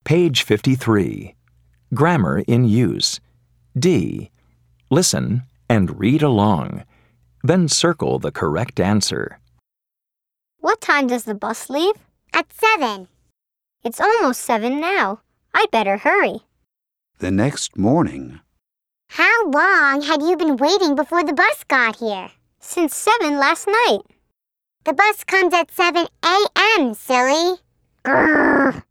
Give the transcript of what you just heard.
Page 53. Grammar in use. D. Listen and read along. Then circle the correct answer. What time does the bus leave? At 7. It's almost 7 now. I'd better hurry. The next morning. How long had you been waiting before the bus got here? Since 7 last night. The bus comes at 7 a.m., silly. Grrr.